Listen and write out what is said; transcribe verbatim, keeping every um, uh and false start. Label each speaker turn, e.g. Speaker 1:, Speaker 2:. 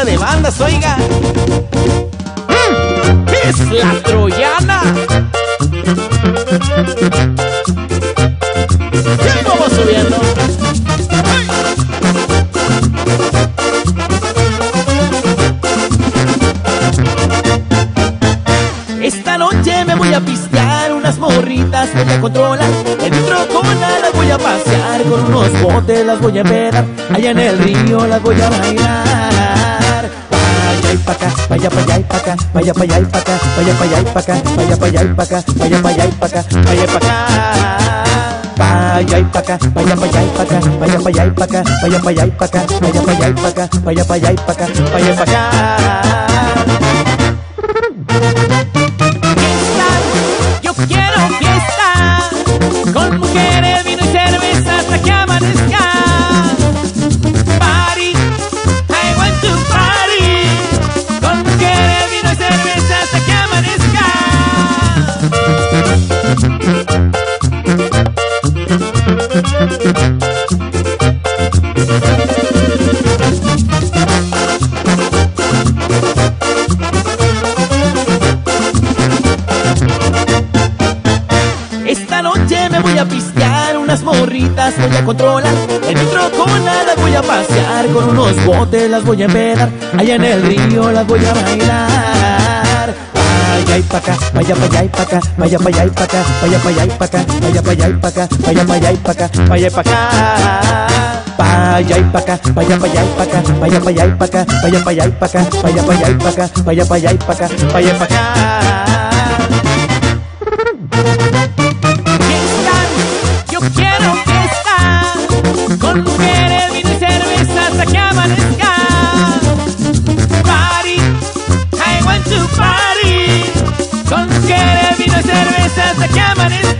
Speaker 1: fiesta de bandas, oiga. ¡Mm! ¡Es la troyana! Y ahí vamos subiendo. ¡Ay! Esta noche me voy a pistear unas morritas, voy a controlar. En mi trocona las voy a pasear, con unos botes las voy a empedar. Allá en el río las voy a bailar. Vaya y pa' acá, vaya pa' allá y pa' acá, vaya pa' allá y pa' acá, vaya pa' allá y pa' acá, vaya pa' allá y pa' acá, vaya pa' allá y pa' acá, vaya pa' acá. Vaya y pa' acá, vaya pa' allá y pa' acá, vaya pa' allá y pa' acá, vaya pa' allá y pa' acá, vaya pa' allá y pa' acá, vaya pa' allá y pa' acá, vaya pa' acá.
Speaker 2: Quiero fiesta con mujeres, vino y cerveza hasta que amanezca. Party, I want to party. Con mujeres, vino y cerveza hasta que amanezca.
Speaker 1: Esta noche me voy a pistear unas morritas, voy a controlar. En mi trocona las voy a pasear, con unos botes las voy a empedar. Allá en el río las voy a bailar. Vaya y pa' acá, vaya pa' allá y pa' acá, vaya pa' allá y pa' acá, vaya pa' allá y pa' acá, vaya pa' allá y pa' acá, vaya pa' allá y pa' acá, vaya pa' acá. Vaya y pa' acá, vaya pa' allá y pa' acá, vaya pa' allá y pa' acá, vaya pa' allá y pa' acá, vaya pa' allá y pa' acá, vaya pa' allá y pa' acá, vaya pa' acá.
Speaker 2: Quiero fiesta con mujeres, vino y cerveza hasta que amanezca. Party, I want to party. Con mujeres, vino y cerveza hasta que amanezca.